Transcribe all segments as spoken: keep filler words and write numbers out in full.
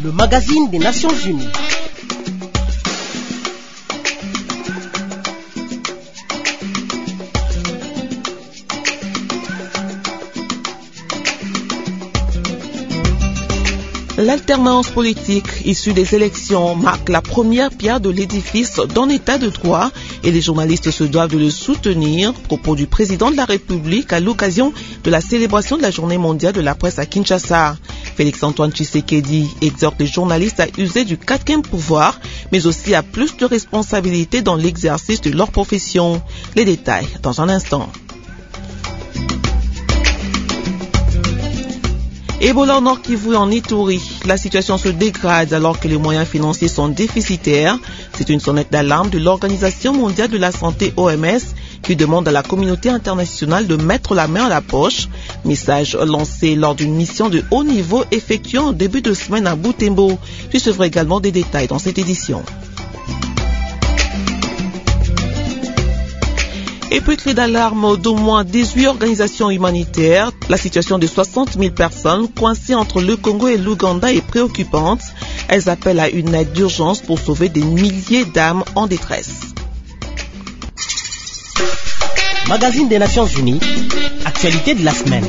le magazine des Nations Unies. L'alternance politique issue des élections marque la première pierre de l'édifice d'un état de droit et les journalistes se doivent de le soutenir. Propos du président de la République à l'occasion de la célébration de la Journée mondiale de la presse à Kinshasa. Félix-Antoine Tshisekedi exhorte les journalistes à user du quatrième pouvoir, mais aussi à plus de responsabilités dans l'exercice de leur profession. Les détails dans un instant. Ebola au Nord Kivu et en Ituri, la situation se dégrade alors que les moyens financiers sont déficitaires. C'est une sonnette d'alarme de l'Organisation mondiale de la santé O M S qui demande à la communauté internationale de mettre la main à la poche. Message lancé lors d'une mission de haut niveau effectuée en début de semaine à Butembo. Tu recevras également des détails dans cette édition. Et puis clé d'alarme d'au moins dix-huit organisations humanitaires. La situation de soixante mille personnes coincées entre le Congo et l'Ouganda est préoccupante. Elles appellent à une aide d'urgence pour sauver des milliers d'âmes en détresse. Magazine des Nations Unies, actualité de la semaine.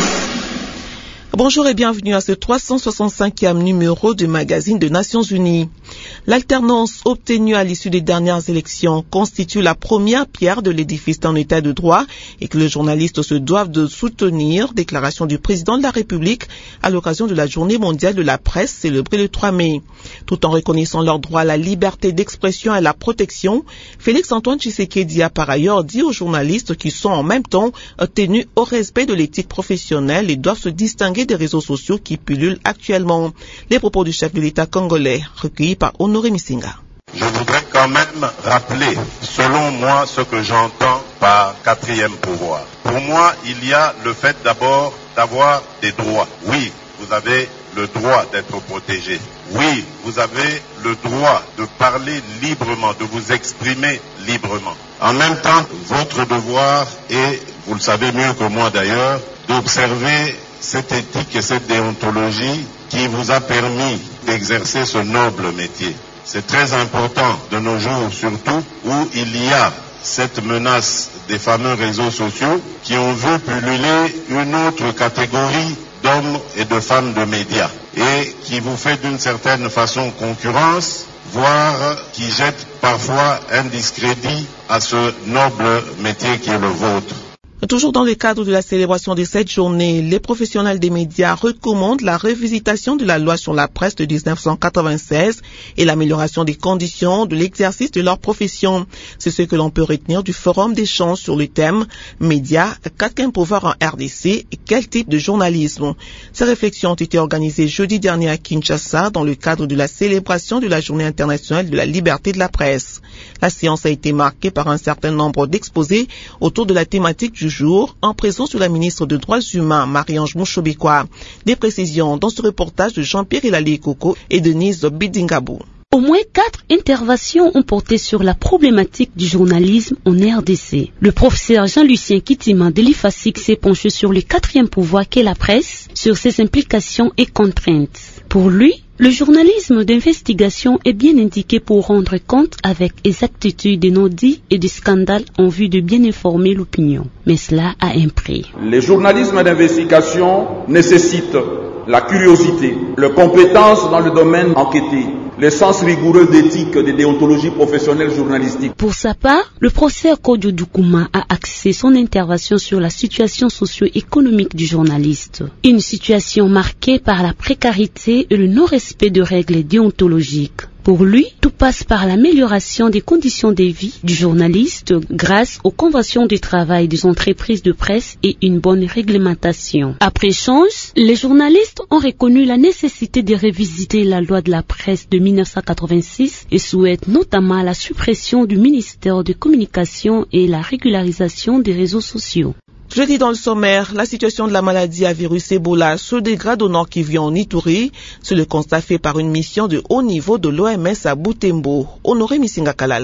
Bonjour et bienvenue à ce trois cent soixante-cinquième numéro du magazine des Nations Unies. L'alternance obtenue à l'issue des dernières élections constitue la première pierre de l'édifice d'un état de droit et que les journalistes se doivent de soutenir. Déclaration du président de la République à l'occasion de la Journée mondiale de la presse célébrée le trois mai. Tout en reconnaissant leur droit à la liberté d'expression et à la protection, Félix-Antoine Tshisekedi a par ailleurs dit aux journalistes qu'ils sont en même temps tenus au respect de l'éthique professionnelle et doivent se distinguer des réseaux sociaux qui pullulent actuellement. Les propos du chef de l'État congolais recueillis par Honoré Missinga. Je voudrais quand même rappeler, selon moi, ce que j'entends par quatrième pouvoir. Pour moi, il y a le fait d'abord d'avoir des droits. Oui, vous avez le droit d'être protégé. Oui, vous avez le droit de parler librement, de vous exprimer librement. En même temps, votre devoir est, vous le savez mieux que moi d'ailleurs, d'observer cette éthique et cette déontologie qui vous a permis d'exercer ce noble métier. C'est très important de nos jours, surtout où il y a cette menace des fameux réseaux sociaux qui ont vu pulluler une autre catégorie d'hommes et de femmes de médias et qui vous fait d'une certaine façon concurrence, voire qui jette parfois un discrédit à ce noble métier qui est le vôtre. Toujours dans le cadre de la célébration de cette journée, les professionnels des médias recommandent la revisitation de la loi sur la presse de dix-neuf cent quatre-vingt-seize et l'amélioration des conditions de l'exercice de leur profession. C'est ce que l'on peut retenir du forum d'échange sur le thème « Médias, quatrième pouvoir en R D C et quel type de journalisme ?» Ces réflexions ont été organisées jeudi dernier à Kinshasa dans le cadre de la célébration de la Journée internationale de la liberté de la presse. La séance a été marquée par un certain nombre d'exposés autour de la thématique du jour, en présence de la ministre des Droits humains, Marie-Ange Mouchobikwa. Des précisions dans ce reportage de Jean-Pierre Elalé Koko et Denise Bidingabou. Au moins quatre interventions ont porté sur la problématique du journalisme en R D C. Le professeur Jean-Lucien Kitima de l'I F A S I C s'est penché sur le quatrième pouvoir qu'est la presse, sur ses implications et contraintes. Pour lui, le journalisme d'investigation est bien indiqué pour rendre compte avec exactitude des non-dits et des scandales en vue de bien informer l'opinion. Mais cela a un prix. Le journalisme d'investigation nécessite la curiosité, les compétences dans le domaine enquêté, le sens rigoureux d'éthique et de déontologie professionnelle journalistique. Pour sa part, le professeur Kodio Doukouma a axé son intervention sur la situation socio-économique du journaliste. Une situation marquée par la précarité et le non-respect de règles déontologiques. Pour lui, tout passe par l'amélioration des conditions de vie du journaliste grâce aux conventions de travail des entreprises de presse et une bonne réglementation. Après échange, les journalistes ont reconnu la nécessité de révisiter la loi de la presse de mille neuf cent quatre-vingt-six et souhaitent notamment la suppression du ministère de Communication et la régularisation des réseaux sociaux. Jeudi dans le sommaire, la situation de la maladie à virus Ebola se dégrade au Nord Kivu en Ituri. C'est le constat fait par une mission de haut niveau de l'O M S à Butembo. Honoré Missinga Kalala.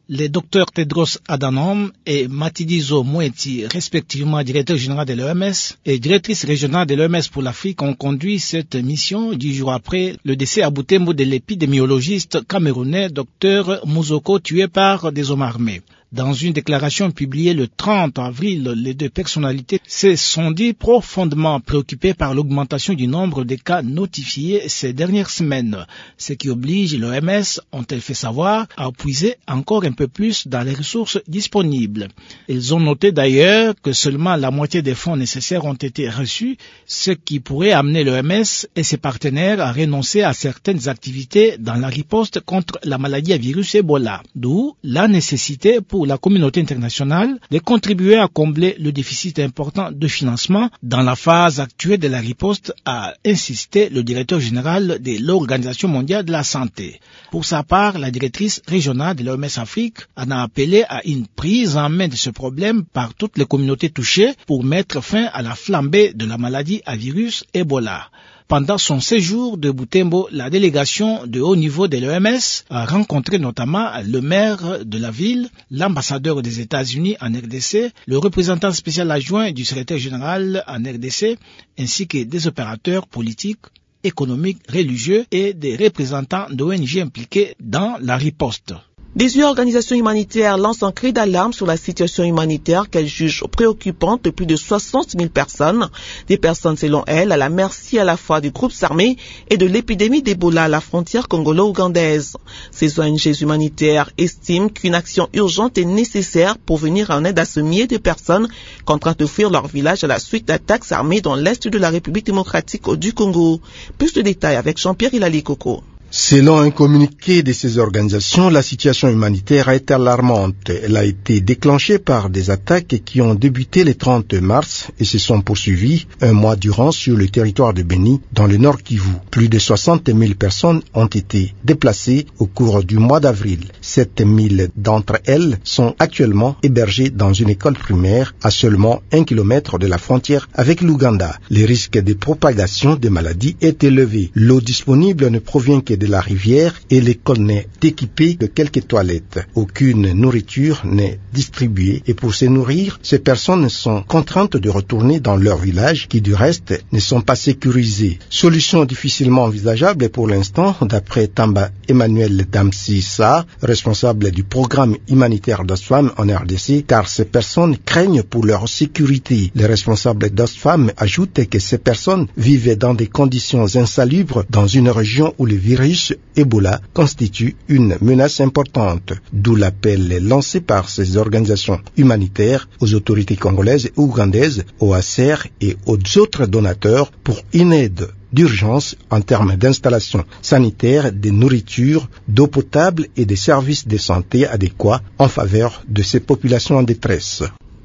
Les docteurs Tedros Adhanom et Matshidiso Moeti, respectivement directeur général de l'O M S et directrice régionale de l'O M S pour l'Afrique, ont conduit cette mission dix jours après le décès à Butembo de l'épidémiologiste camerounais docteur Mouzoko, tué par des hommes armés. Dans une déclaration publiée le trente avril, les deux personnalités se sont dit profondément préoccupées par l'augmentation du nombre de cas notifiés ces dernières semaines, ce qui oblige l'O M S, ont-elles fait savoir, à puiser encore un peu plus dans les ressources disponibles. Ils ont noté d'ailleurs que seulement la moitié des fonds nécessaires ont été reçus, ce qui pourrait amener l'O M S et ses partenaires à renoncer à certaines activités dans la riposte contre la maladie à virus Ebola, d'où la nécessité pour la communauté internationale de contribuer à combler le déficit important de financement dans la phase actuelle de la riposte, a insisté le directeur général de l'Organisation mondiale de la santé. Pour sa part, la directrice régionale de l'O M S Afrique en a appelé à une prise en main de ce problème par toutes les communautés touchées pour mettre fin à la flambée de la maladie à virus Ebola. Pendant son séjour de Butembo, la délégation de haut niveau de l'O M S a rencontré notamment le maire de la ville, l'ambassadeur des États-Unis en R D C, le représentant spécial adjoint du secrétaire général en R D C, ainsi que des opérateurs politiques, économiques, religieux et des représentants d'O N G impliqués dans la riposte. dix-huit organisations humanitaires lancent un cri d'alarme sur la situation humanitaire qu'elles jugent préoccupante de plus de soixante mille personnes. Des personnes, selon elles, à la merci à la fois des groupes armés et de l'épidémie d'Ebola à la frontière congolo-ougandaise. Ces O N G humanitaires estiment qu'une action urgente est nécessaire pour venir en aide à ce millier de personnes contraintes de fuir leur village à la suite d'attaques armées dans l'est de la République démocratique du Congo. Plus de détails avec Jean-Pierre Hilali Coco. Selon un communiqué de ces organisations, la situation humanitaire est alarmante. Elle a été déclenchée par des attaques qui ont débuté le trente mars et se sont poursuivies un mois durant sur le territoire de Beni, dans le nord Kivu. Plus de soixante mille personnes ont été déplacées au cours du mois d'avril. sept mille d'entre elles sont actuellement hébergées dans une école primaire à seulement un kilomètre de la frontière avec l'Ouganda. Le risque de propagation des maladies est élevé. L'eau disponible ne provient que de la rivière et l'école n'est équipée de quelques toilettes. Aucune nourriture n'est distribuée et pour se nourrir, ces personnes sont contraintes de retourner dans leur village qui du reste ne sont pas sécurisés. Solution difficilement envisageable pour l'instant, d'après Tamba Emmanuel Damsissa, responsable du programme humanitaire d'Oxfam en R D C, car ces personnes craignent pour leur sécurité. Les responsables d'Oxfam ajoutent que ces personnes vivent dans des conditions insalubres dans une région où le virus Ebola constitue une menace importante, d'où l'appel lancé par ces organisations humanitaires aux autorités congolaises et ougandaises, au A C R et aux autres donateurs pour une aide d'urgence en termes d'installation sanitaire, de nourriture, d'eau potable et de services de santé adéquats en faveur de ces populations en détresse.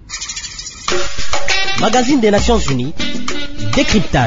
Magazine des Nations Unies, décryptage.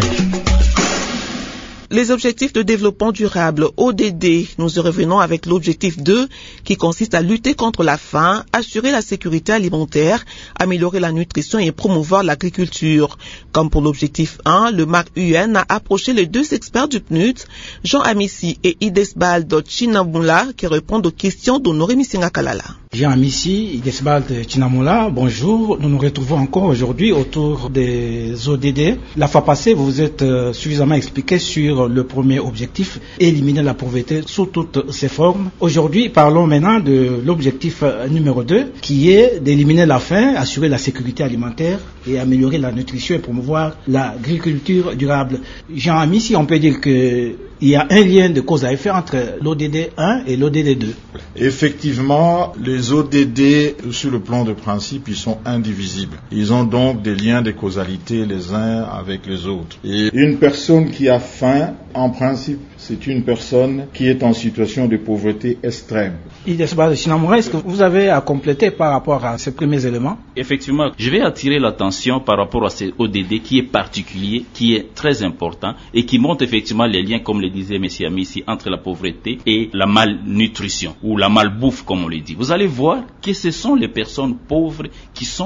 Les objectifs de développement durable, O D D, nous y revenons avec l'objectif deux qui consiste à lutter contre la faim, assurer la sécurité alimentaire, améliorer la nutrition et promouvoir l'agriculture. Comme pour l'objectif un, le M A C U N a approché les deux experts du P N U D, Jean Amissi et Idesbaldo Chinamula, qui répondent aux questions d'Honoré Missinga Kalala. Jean Amissi, Idesbaldo Chinamula, bonjour. Nous nous retrouvons encore aujourd'hui autour des O D D. La fois passée, vous vous êtes suffisamment expliqué sur le premier objectif, éliminer la pauvreté sous toutes ses formes. Aujourd'hui, parlons maintenant de l'objectif numéro deux, qui est d'éliminer la faim, assurer la sécurité alimentaire et améliorer la nutrition et promouvoir l'agriculture durable. Jean Amissi, on peut dire que il y a un lien de cause à effet entre l'O D D un et l'O D D deux. Effectivement, les O D D, sur le plan de principe, ils sont indivisibles. Ils ont donc des liens de causalité les uns avec les autres. Et une personne qui a faim, en principe, c'est une personne qui est en situation de pauvreté extrême. Est-ce que vous avez à compléter par rapport à ces premiers éléments? Effectivement, je vais attirer l'attention par rapport à ce O D D qui est particulier, qui est très important et qui montre effectivement les liens, comme le disait M. Amissi, entre la pauvreté et la malnutrition ou la malbouffe, comme on le dit. Vous allez voir que ce sont les personnes pauvres qui sont les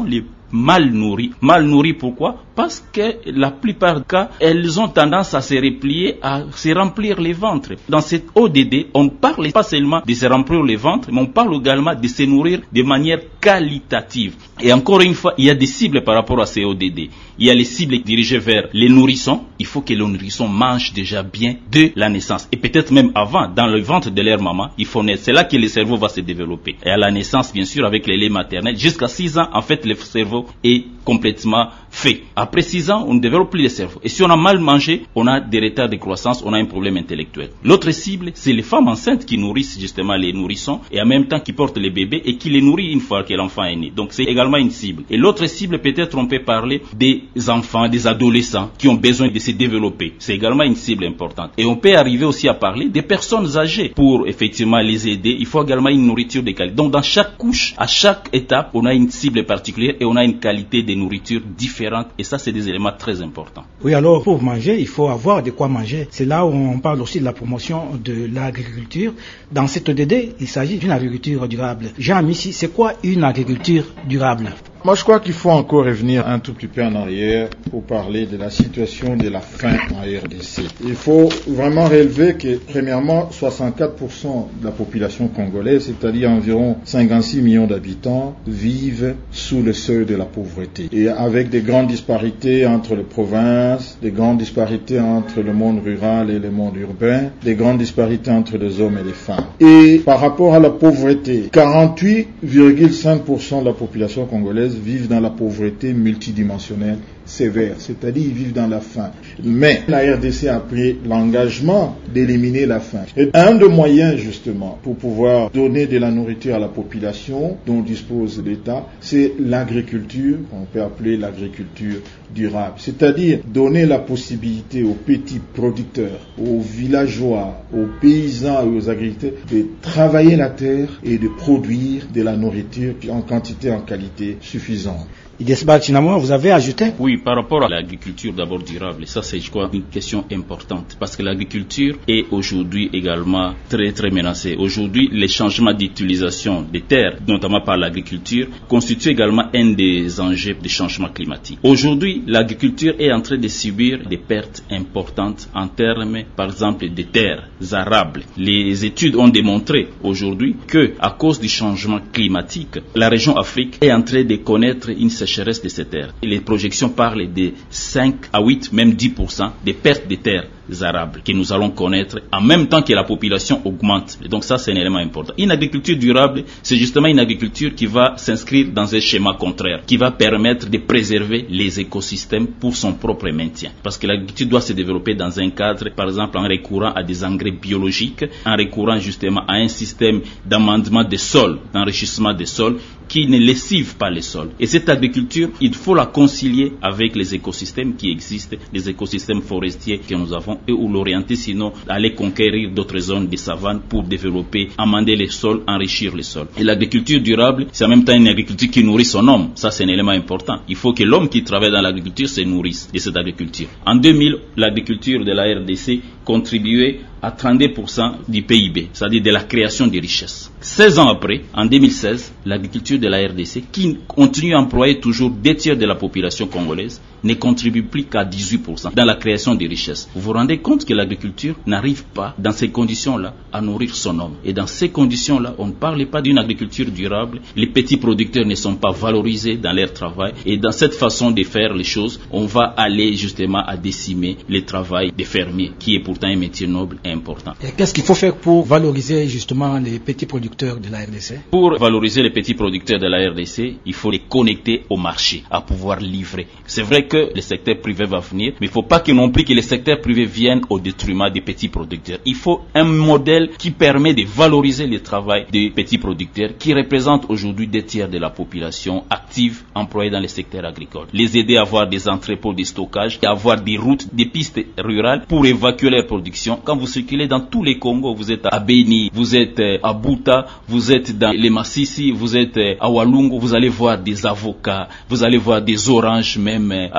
mal nourries. Mal nourries pourquoi? Parce que la plupart des cas, elles ont tendance à se replier, à se remplir les ventres. Dans cette O D D, on ne parle pas seulement de se remplir les ventres, mais on parle également de se nourrir de manière qualitative. Et encore une fois, il y a des cibles par rapport à ces O D D. Il y a les cibles dirigées vers les nourrissons. Il faut que les nourrissons mangent déjà bien de la naissance. Et peut-être même avant, dans le ventre de leur maman, il faut naître. C'est là que le cerveau va se développer. Et à la naissance, bien sûr, avec les laits maternels, jusqu'à six ans, en fait, le cerveau est complètement fait. Après six ans, on ne développe plus le cerveau. Et si on a mal mangé, on a des retards de croissance, on a un problème intellectuel. L'autre cible, c'est les femmes enceintes qui nourrissent justement les nourrissons et en même temps qui portent les bébés et qui les nourrissent une fois que l'enfant est né. Donc c'est également une cible. Et l'autre cible, peut-être on peut parler des enfants, des adolescents qui ont besoin de se développer. C'est également une cible importante. Et on peut arriver aussi à parler des personnes âgées. Pour effectivement les aider, il faut également une nourriture de qualité. Donc dans chaque couche, à chaque étape, on a une cible particulière et on a une qualité de nourriture différente. Et ça, c'est des éléments très importants. Oui, alors pour manger, il faut avoir de quoi manger. C'est là où on parle aussi de la promotion de l'agriculture. Dans cette O D D, il s'agit d'une agriculture durable. Jean Missi, c'est quoi une agriculture durable? Moi, je crois qu'il faut encore revenir un tout petit peu en arrière pour parler de la situation de la faim en R D C. Il faut vraiment relever que, premièrement, soixante-quatre pour cent de la population congolaise, c'est-à-dire environ cinquante-six millions d'habitants, vivent sous le seuil de la pauvreté. Et avec des grandes disparités entre les provinces, des grandes disparités entre le monde rural et le monde urbain, des grandes disparités entre les hommes et les femmes. Et par rapport à la pauvreté, quarante-huit virgule cinq pour cent de la population congolaise vivent dans la pauvreté multidimensionnelle sévère, c'est-à-dire ils vivent dans la faim. Mais la R D C a pris l'engagement d'éliminer la faim. Et un des moyens justement pour pouvoir donner de la nourriture à la population dont dispose l'État, c'est l'agriculture, on peut appeler l'agriculture durable, c'est-à-dire donner la possibilité aux petits producteurs, aux villageois, aux paysans et aux agriculteurs de travailler la terre et de produire de la nourriture en quantité et en qualité suffisante. Idesba Tinamo, vous avez ajouté? Oui, par rapport à l'agriculture d'abord durable, ça c'est, je crois, une question importante parce que l'agriculture est aujourd'hui également très très menacée. Aujourd'hui, les changements d'utilisation des terres, notamment par l'agriculture, constituent également un des enjeux du changement climatique. Aujourd'hui, l'agriculture est en train de subir des pertes importantes en termes, par exemple, des terres arables. Les études ont démontré aujourd'hui que, à cause du changement climatique, la région Afrique est en train de connaître une sécheresse de ces terres. Et les projections parlent de cinq à huit, même dix pour cent des pertes de terres arables que nous allons connaître en même temps que la population augmente. Et donc ça, c'est un élément important. Une agriculture durable, c'est justement une agriculture qui va s'inscrire dans un schéma contraire, qui va permettre de préserver les écosystèmes pour son propre maintien. Parce que l'agriculture doit se développer dans un cadre, par exemple, en recourant à des engrais biologiques, en recourant justement à un système d'amendement des sols, d'enrichissement des sols, qui ne lessive pas les sols. Et cette agriculture, il faut la concilier avec les écosystèmes qui existent, les écosystèmes forestiers que nous avons, et ou l'orienter sinon aller conquérir d'autres zones de savane pour développer, amender les sols, enrichir les sols. Et l'agriculture durable, c'est en même temps une agriculture qui nourrit son homme. Ça, c'est un élément important. Il faut que l'homme qui travaille dans l'agriculture se nourrisse de cette agriculture. En deux mille, l'agriculture de la R D C contribuait à trente-deux pour cent du P I B, c'est-à-dire de la création de richesses. seize ans après, en deux mille seize, l'agriculture de la R D C, qui continue à employer toujours deux tiers de la population congolaise, ne contribue plus qu'à dix-huit pour cent dans la création de richesses. Vous vous rendez compte que l'agriculture n'arrive pas, dans ces conditions-là, à nourrir son homme. Et dans ces conditions-là, on ne parle pas d'une agriculture durable. Les petits producteurs ne sont pas valorisés dans leur travail. Et dans cette façon de faire les choses, on va aller justement à décimer le travail des fermiers, qui est pourtant un métier noble et important. Et qu'est-ce qu'il faut faire pour valoriser justement les petits producteurs de la R D C? Pour valoriser les petits producteurs de la R D C, il faut les connecter au marché, à pouvoir livrer. C'est vrai que le secteur privé va venir, mais il ne faut pas que non plus que le secteur privé vienne au détriment des petits producteurs. Il faut un modèle qui permet de valoriser le travail des petits producteurs qui représentent aujourd'hui deux tiers de la population active employée dans le secteur agricole. Les aider à avoir des entrepôts de stockage, et avoir des routes, des pistes rurales pour évacuer leur production. Quand vous circulez dans tous les Congos, vous êtes à Beni, vous êtes à Buta, vous êtes dans les Massissi, vous êtes à Walungu, vous allez voir des avocats, vous allez voir des oranges même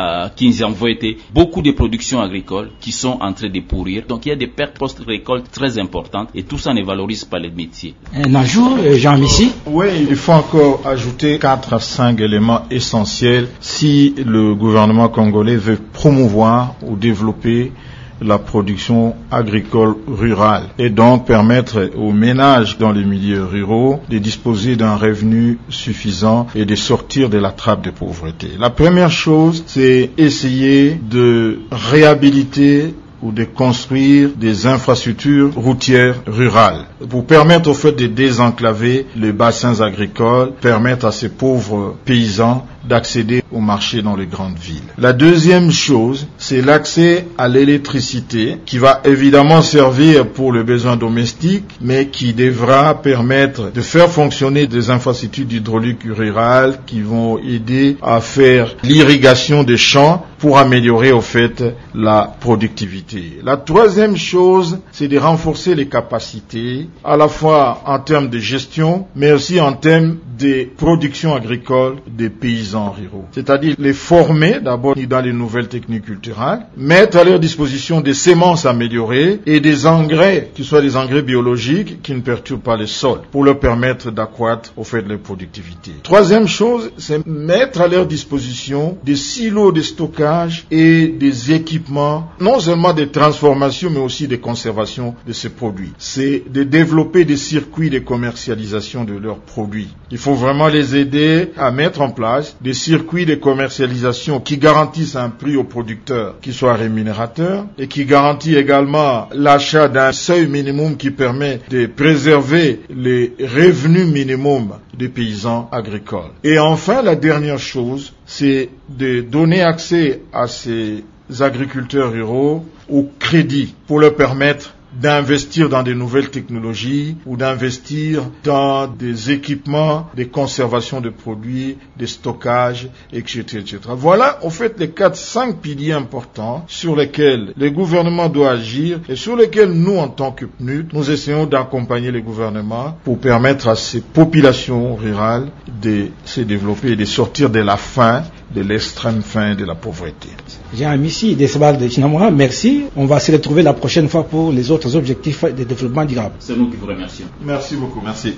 à Kinziamvoete, beaucoup de productions agricoles qui sont en train de pourrir. Donc il y a des pertes post-récolte très importantes et tout ça ne valorise pas les métiers. Un ajout, Jean Missi? Oui, il faut encore ajouter quatre à cinq éléments essentiels si le gouvernement congolais veut promouvoir ou développer la production agricole rurale et donc permettre aux ménages dans les milieux ruraux de disposer d'un revenu suffisant et de sortir de la trappe de pauvreté. La première chose, c'est essayer de réhabiliter ou de construire des infrastructures routières rurales pour permettre au fait de désenclaver les bassins agricoles, permettre à ces pauvres paysans d'accéder au marché dans les grandes villes. La deuxième chose, c'est l'accès à l'électricité qui va évidemment servir pour les besoins domestiques, mais qui devra permettre de faire fonctionner des infrastructures hydrauliques rurales qui vont aider à faire l'irrigation des champs pour améliorer au fait la productivité. La troisième chose, c'est de renforcer les capacités, à la fois en termes de gestion, mais aussi en termes de production agricole des paysans ruraux. C'est-à-dire les former d'abord dans les nouvelles techniques culturelles, mettre à leur disposition des semences améliorées et des engrais, qui soient des engrais biologiques qui ne perturbent pas les sols, pour leur permettre d'accroître au fait de leur productivité. Troisième chose, c'est mettre à leur disposition des silos de stockage et des équipements, non seulement de transformation, mais aussi de conservation de ces produits. C'est de développer des circuits de commercialisation de leurs produits. Il faut vraiment les aider à mettre en place des circuits de commercialisation qui garantissent un prix aux producteurs qui soit rémunérateur et qui garantit également l'achat d'un seuil minimum qui permet de préserver les revenus minimums des paysans agricoles. Et enfin, la dernière chose, c'est de donner accès à ces agriculteurs ruraux au crédit pour leur permettre d'investir dans des nouvelles technologies ou d'investir dans des équipements de conservation de produits, de stockage, et cetera, et cetera. Voilà, en fait, les quatre, cinq piliers importants sur lesquels le gouvernement doit agir et sur lesquels nous, en tant que P N U D, nous essayons d'accompagner le gouvernement pour permettre à ces populations rurales de se développer et de sortir de la faim, de l'extrême faim et de la pauvreté. Jean Missi, Décebal de Chinamora, merci. On va se retrouver la prochaine fois pour les autres objectifs de développement durable. C'est nous qui vous remercions. Merci beaucoup, merci.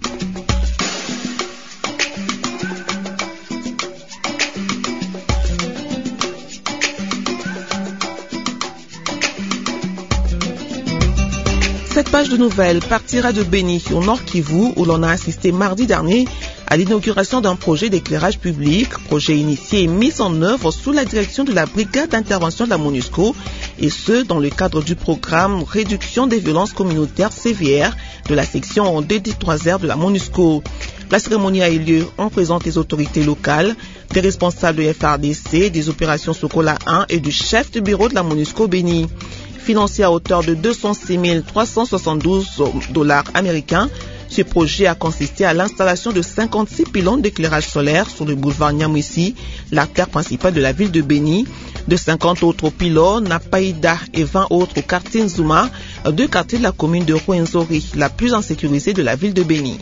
Cette page de nouvelles partira de Béni, au Nord Kivu, où l'on a assisté mardi dernier à l'inauguration d'un projet d'éclairage public, projet initié et mis en œuvre sous la direction de la brigade d'intervention de la MONUSCO, et ce, dans le cadre du programme Réduction des violences communautaires C V R de la section D D trois R de la MONUSCO. La cérémonie a eu lieu en présence des autorités locales, des responsables de F R D C, des opérations Sokola un et du chef de bureau de la MONUSCO Béni. Financé à hauteur de deux cent six mille trois cent soixante-douze dollars américains, ce projet a consisté à l'installation de cinquante-six pylônes d'éclairage solaire sur le boulevard Nyamwisi, l'artère principale de la ville de Béni, de cinquante autres pylônes à Païda et vingt autres au quartier Nzuma, deux quartiers de la commune de Rwenzori, la plus insécurisée de la ville de Béni.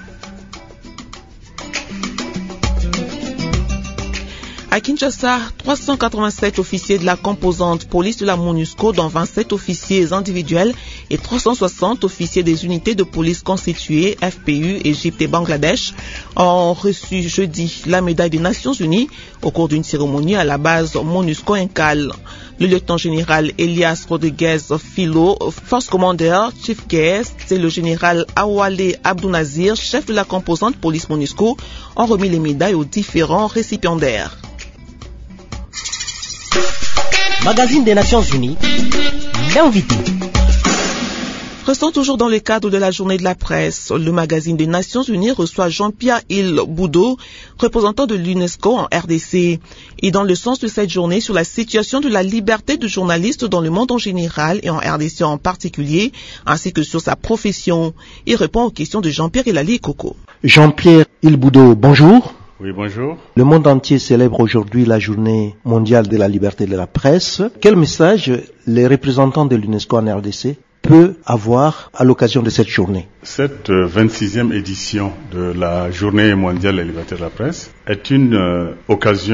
À Kinshasa, trois cent quatre-vingt-sept officiers de la composante police de la MONUSCO, dont vingt-sept officiers individuels et trois cent soixante officiers des unités de police constituées, F P U, Égypte et Bangladesh, ont reçu jeudi la médaille des Nations Unies au cours d'une cérémonie à la base MONUSCO Incal. Le lieutenant-général Elias Rodriguez Filo, Force Commander, Chief Guest, et le général Awale Abdounazir, chef de la composante police MONUSCO, ont remis les médailles aux différents récipiendaires. Magazine des Nations Unies, l'invité. Restons toujours dans le cadre de la journée de la presse. Le magazine des Nations Unies reçoit Jean-Pierre Il Boudot, représentant de l'UNESCO en R D C. Et dans le sens de cette journée sur la situation de la liberté de journaliste dans le monde en général et en R D C en particulier, ainsi que sur sa profession. Il répond aux questions de Jean-Pierre Elali Coco. Jean-Pierre Il Boudot, bonjour. Oui, bonjour. Le monde entier célèbre aujourd'hui la journée mondiale de la liberté de la presse. Quel message les représentants de l'UNESCO en R D C peut avoir à l'occasion de cette journée? Cette vingt-sixième édition de la journée mondiale de la liberté de la presse est une euh, occasion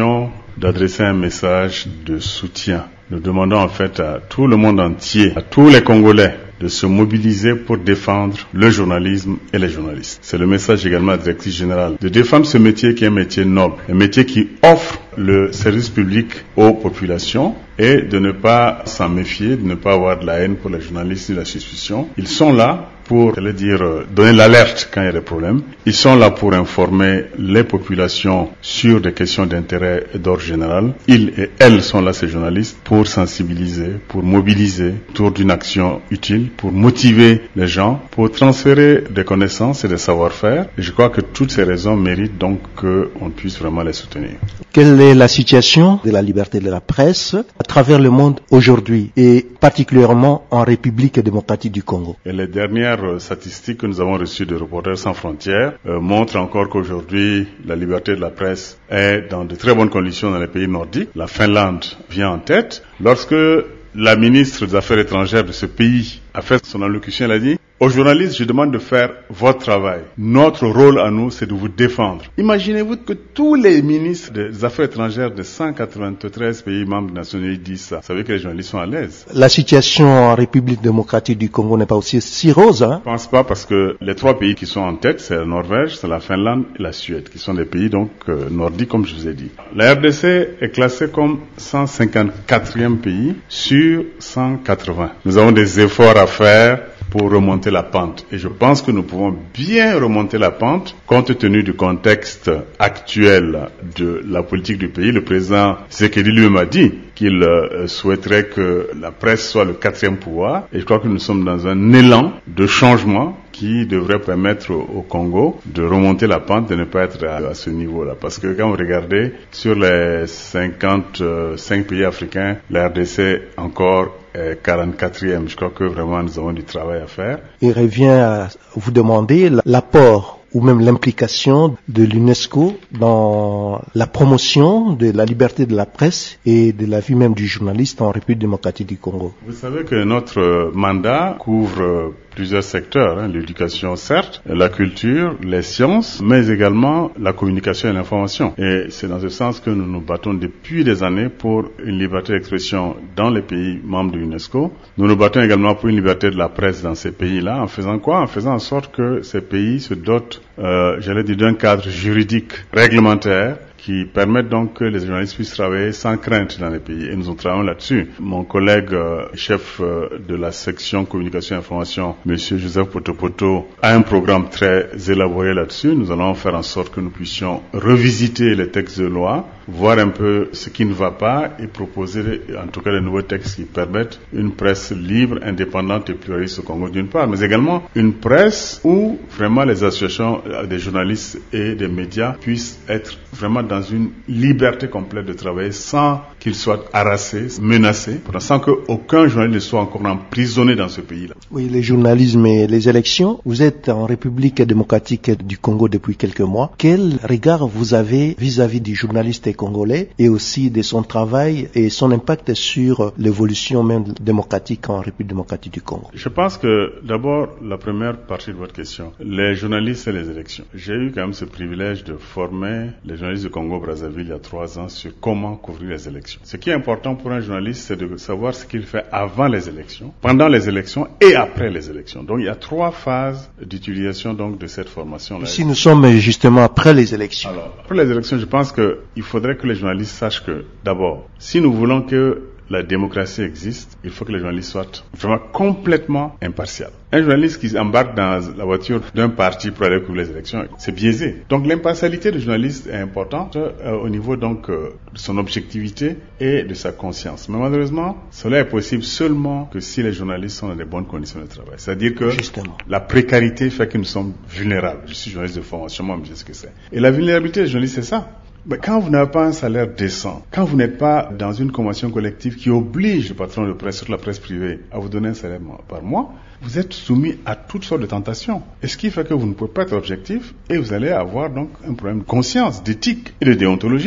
d'adresser un message de soutien. Nous demandons en fait à tout le monde entier, à tous les Congolais, de se mobiliser pour défendre le journalisme et les journalistes. C'est le message également de la directrice générale. De défendre ce métier qui est un métier noble, un métier qui offre le service public aux populations et de ne pas s'en méfier, de ne pas avoir de la haine pour les journalistes ni la suspicion. Ils sont là pour, j'allais dire, donner l'alerte quand il y a des problèmes. Ils sont là pour informer les populations sur des questions d'intérêt et d'ordre général. Ils et elles sont là, ces journalistes, pour sensibiliser, pour mobiliser autour d'une action utile, pour motiver les gens, pour transférer des connaissances et des savoir-faire. Et je crois que toutes ces raisons méritent donc qu'on puisse vraiment les soutenir. Quelle est la situation de la liberté de la presse à travers le monde aujourd'hui et particulièrement en République démocratique du Congo? Et les dernières statistiques que nous avons reçues de Reporters sans frontières euh, montrent encore qu'aujourd'hui la liberté de la presse est dans de très bonnes conditions dans les pays nordiques. La Finlande vient en tête. Lorsque la ministre des Affaires étrangères de ce pays a fait son allocution, elle a dit: aux journalistes, je demande de faire votre travail. Notre rôle à nous, c'est de vous défendre. Imaginez-vous que tous les ministres des Affaires étrangères de cent quatre-vingt-treize pays membres des Nations Unies disent ça. Ça veut dire que les journalistes sont à l'aise. La situation en République démocratique du Congo n'est pas aussi si rose, hein? Je pense pas, parce que les trois pays qui sont en tête, c'est la Norvège, c'est la Finlande et la Suède, qui sont des pays donc euh, nordiques, comme je vous ai dit. La R D C est classée comme cent cinquante-quatrième pays sur cent quatre-vingts. Nous avons des efforts à faire pour remonter la pente. Et je pense que nous pouvons bien remonter la pente compte tenu du contexte actuel de la politique du pays. Le président Tshisekedi lui-même a dit qu'il euh, souhaiterait que la presse soit le quatrième pouvoir. Et je crois que nous sommes dans un élan de changement qui devrait permettre au, au Congo de remonter la pente, de ne pas être à, à ce niveau-là. Parce que quand vous regardez sur les cinquante-cinq pays africains, la R D C encore est quarante-quatrième. Je crois que vraiment nous avons du travail à faire. Il revient à vous demander l'apport ou même l'implication de l'UNESCO dans la promotion de la liberté de la presse et de la vie même du journaliste en République démocratique du Congo. Vous savez que notre mandat couvre plusieurs secteurs, hein, l'éducation certes, la culture, les sciences, mais également la communication et l'information. Et c'est dans ce sens que nous nous battons depuis des années pour une liberté d'expression dans les pays membres de l'UNESCO. Nous nous battons également pour une liberté de la presse dans ces pays-là, en faisant quoi? En faisant en sorte que ces pays se dotent, euh, j'allais dire, d'un cadre juridique réglementaire qui permettent donc que les journalistes puissent travailler sans crainte dans les pays. Et nous en travaillons là-dessus. Mon collègue euh, chef euh, de la section communication et information, Monsieur Joseph Potopoto, a un programme très élaboré là-dessus. Nous allons faire en sorte que nous puissions revisiter les textes de loi, voir un peu ce qui ne va pas et proposer en tout cas de nouveaux textes qui permettent une presse libre, indépendante et pluraliste au Congo d'une part, mais également une presse où vraiment les associations des journalistes et des médias puissent être vraiment dans une liberté complète de travailler sans qu'ils soient harassés, menacés, sans qu'aucun journaliste ne soit encore emprisonné dans ce pays-là. Oui, le journalisme et les élections. Vous êtes en République démocratique du Congo depuis quelques mois. Quel regard vous avez vis-à-vis du journaliste congolais et aussi de son travail et son impact sur l'évolution même démocratique en République démocratique du Congo? Je pense que d'abord, la première partie de votre question, les journalistes et les élections. J'ai eu quand même ce privilège de former les journalistes du Congo-Brazzaville il y a trois ans sur comment couvrir les élections. Ce qui est important pour un journaliste, c'est de savoir ce qu'il fait avant les élections, pendant les élections et après les élections. Donc il y a trois phases d'utilisation donc de cette formation-là. Ici nous sommes justement après les élections. Alors, après les élections, je pense qu'il faudrait que les journalistes sachent que, d'abord, si nous voulons que la démocratie existe, il faut que les journalistes soient vraiment complètement impartials. Un journaliste qui embarque dans la voiture d'un parti pour aller couvrir les élections, c'est biaisé. Donc l'impartialité du journaliste est importante euh, au niveau donc euh, de son objectivité et de sa conscience. Mais malheureusement, cela est possible seulement que si les journalistes sont dans de bonnes conditions de travail. C'est-à-dire que Justement. la précarité fait que nous sommes vulnérables. Je suis journaliste de formation, moi, je sais ce que c'est. Et la vulnérabilité des journalistes, c'est ça. Mais quand vous n'avez pas un salaire décent, quand vous n'êtes pas dans une convention collective qui oblige le patron de presse, surtout la presse privée, à vous donner un salaire par mois, vous êtes soumis à toutes sortes de tentations. Et ce qui fait que vous ne pouvez pas être objectif et vous allez avoir donc un problème de conscience, d'éthique et de déontologie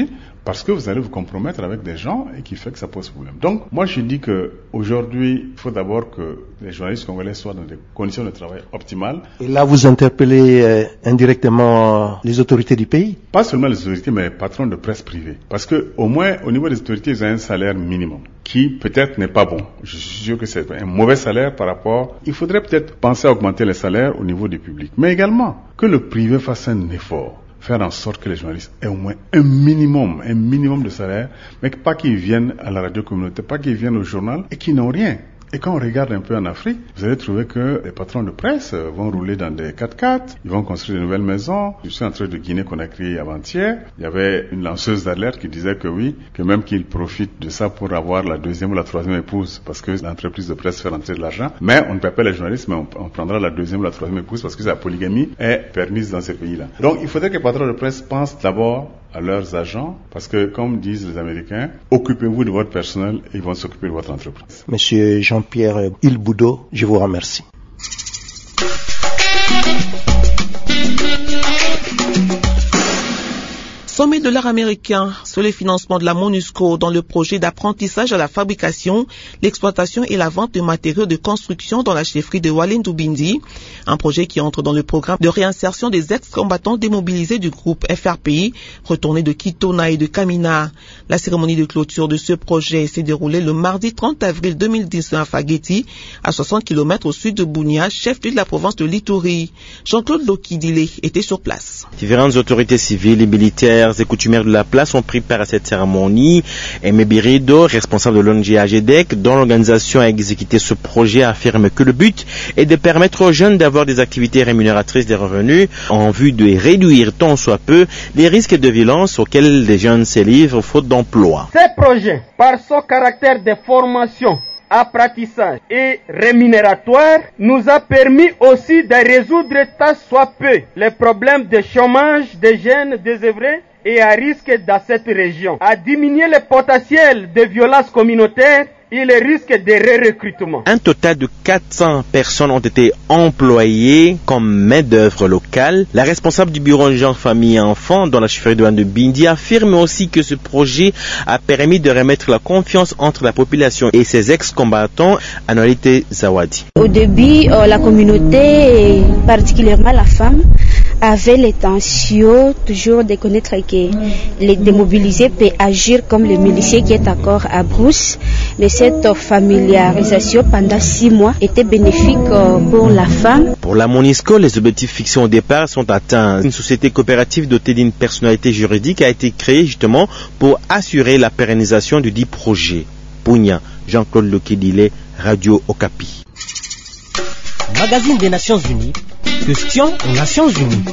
parce que vous allez vous compromettre avec des gens et qui fait que ça pose problème. Donc, moi, je dis que aujourd'hui, il faut d'abord que les journalistes congolais soient dans des conditions de travail optimales. Et là, vous interpellez euh, indirectement les autorités du pays? Pas seulement les autorités, mais les patrons de presse privée. Parce que, au moins, au niveau des autorités, ils ont un salaire minimum, qui peut-être n'est pas bon. Je suis sûr que c'est un mauvais salaire par rapport... Il faudrait peut-être penser à augmenter les salaires au niveau du public. Mais également, que le privé fasse un effort. Faire en sorte que les journalistes aient au moins un minimum, un minimum de salaire, mais pas qu'ils viennent à la radio communautaire, pas qu'ils viennent au journal et qu'ils n'ont rien. Et quand on regarde un peu en Afrique, vous allez trouver que les patrons de presse vont rouler dans des quatre-quatre, ils vont construire de nouvelles maisons. Je suis en train de Guinée-Conakry avant-hier. Il y avait une lanceuse d'alerte qui disait que oui, que même qu'ils profitent de ça pour avoir la deuxième ou la troisième épouse, parce que l'entreprise de presse fait rentrer de l'argent. Mais on ne paie pas les journalistes, mais on, on prendra la deuxième ou la troisième épouse parce que la polygamie est permise dans ces pays-là. Donc il faudrait que les patrons de presse pensent d'abord à leurs agents, parce que, comme disent les Américains, occupez-vous de votre personnel et ils vont s'occuper de votre entreprise. Monsieur Jean-Pierre Ilboudo, je vous remercie. cent mille dollars américains sur le financement de la MONUSCO dans le projet d'apprentissage à la fabrication, l'exploitation et la vente de matériaux de construction dans la chefferie de Walendu Bindi, un projet qui entre dans le programme de réinsertion des ex-combattants démobilisés du groupe F R P I, retournés de Kitona et de Kamina. La cérémonie de clôture de ce projet s'est déroulée le mardi trente avril deux mille dix-neuf à Guéti, à soixante kilomètres au sud de Bunia, chef-lieu de la province de l'Ituri. Jean-Claude Lokidile était sur place. Différentes autorités civiles et militaires et coutumières de la place ont pris part à cette cérémonie. Aimé Birido, responsable de l'O N G A G D E C, dont l'organisation a exécuté ce projet, affirme que le but est de permettre aux jeunes d'avoir des activités rémunératrices des revenus en vue de réduire tant soit peu les risques de violence auxquels les jeunes se livrent faute d'emploi. Ce projet, par son caractère de formation, apprentissage et rémunératoire, nous a permis aussi de résoudre tant soit peu les problèmes de chômage des jeunes désœuvrés et à risque dans cette région, à diminuer le potentiel de violence communautaire et le risque de re-recrutement. Un total de quatre cents personnes ont été employées comme main-d'œuvre locale. La responsable du bureau genre famille et enfants dans la chefferie de Walendu Bindi affirme aussi que ce projet a permis de remettre la confiance entre la population et ses ex-combattants. Anolite Zawadi. Au début, euh, la communauté, et particulièrement la femme, avait l'intention toujours de connaître que les démobilisés peuvent agir comme les miliciens qui est encore à Brousse. Mais cette familiarisation pendant six mois était bénéfique pour la femme. Pour la MONUSCO, les objectifs fixés au départ sont atteints. Une société coopérative dotée d'une personnalité juridique a été créée justement pour assurer la pérennisation du dit projet. Pugna, Jean-Claude Lokidile, Radio Okapi. Magazine des Nations Unies, question aux Nations Unies.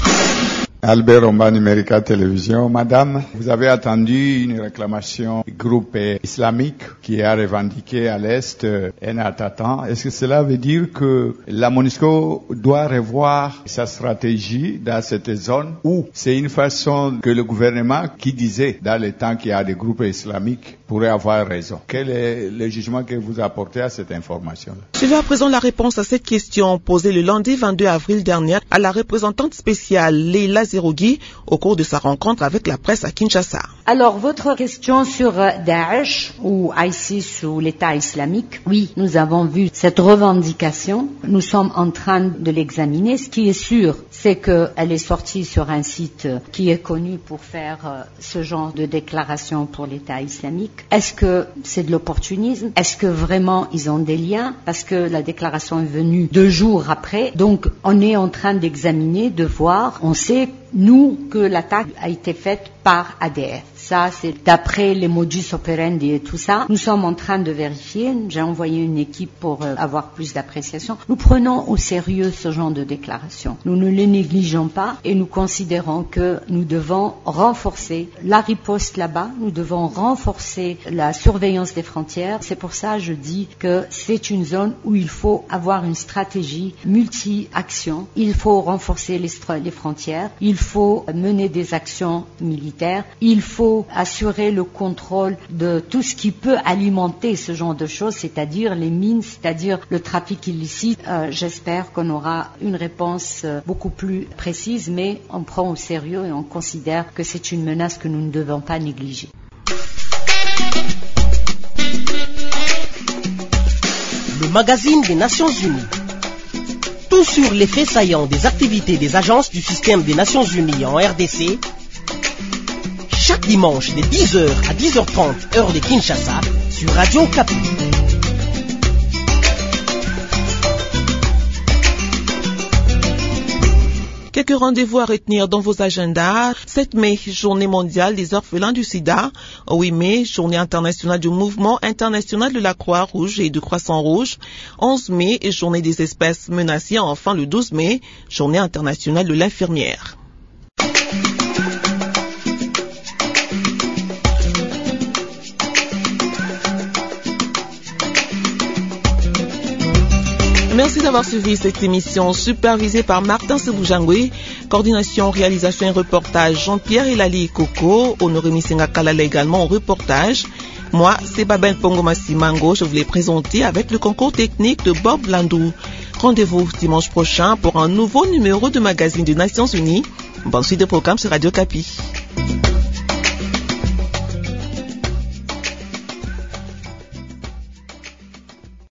Albert Romba, Numérica Télévision. Madame, vous avez attendu une réclamation du groupe islamique qui a revendiqué à l'Est un attaquant. Est-ce que cela veut dire que la MONUSCO doit revoir sa stratégie dans cette zone ou c'est une façon que le gouvernement qui disait dans le temps qu'il y a des groupes islamiques pourrait avoir raison? Quel est le jugement que vous apportez à cette information? Je vais à présent la réponse à cette question posée le lundi vingt-deux avril dernier à la représentante spéciale Leila Zerogui au cours de sa rencontre avec la presse à Kinshasa. Alors, votre question sur Daesh ou ISIS ou l'État islamique, oui, nous avons vu cette revendication. Nous sommes en train de l'examiner. Ce qui est sûr, c'est qu'elle est sortie sur un site qui est connu pour faire ce genre de déclaration pour l'État islamique. Est-ce que c'est de l'opportunisme? Est-ce que vraiment ils ont des liens? Parce que la déclaration est venue deux jours après. Donc, on est en train d'examiner, de voir. On sait, nous, que l'attaque a été faite par A D F. Ça, c'est d'après les modus operandi et tout ça. Nous sommes en train de vérifier. J'ai envoyé une équipe pour euh, avoir plus d'appréciation. Nous prenons au sérieux ce genre de déclaration. Nous ne les négligeons pas et nous considérons que nous devons renforcer la riposte là-bas. Nous devons renforcer la surveillance des frontières. C'est pour ça que je dis que c'est une zone où il faut avoir une stratégie multi-action. Il faut renforcer les, les frontières. Il faut mener des actions militaires, il faut assurer le contrôle de tout ce qui peut alimenter ce genre de choses, c'est-à-dire les mines, c'est-à-dire le trafic illicite. Euh, j'espère qu'on aura une réponse euh, beaucoup plus précise, mais on prend au sérieux et on considère que c'est une menace que nous ne devons pas négliger. Le magazine des Nations Unies. Tout sur les faits saillants des activités des agences du système des Nations Unies en R D C. Chaque dimanche de dix heures à dix heures trente, heure de Kinshasa, sur Radio Okapi. Quelques rendez-vous à retenir dans vos agendas. sept mai, journée mondiale des orphelins du sida. huit mai, journée internationale du mouvement international de la Croix-Rouge et du Croissant-Rouge. onze mai, journée des espèces menacées. Enfin, le douze mai, journée internationale de l'infirmière. Merci d'avoir suivi cette émission supervisée par Martin Seboujangwe, coordination, réalisation et reportage Jean-Pierre Elali Coco, Honoré Misenga Kalala également au reportage. Moi, c'est Babel Pongomasi Mango, je vous l'ai présenté avec le concours technique de Bob Landou. Rendez-vous dimanche prochain pour un nouveau numéro de magazine des Nations Unies. Bonne suite de programme sur Radio Okapi.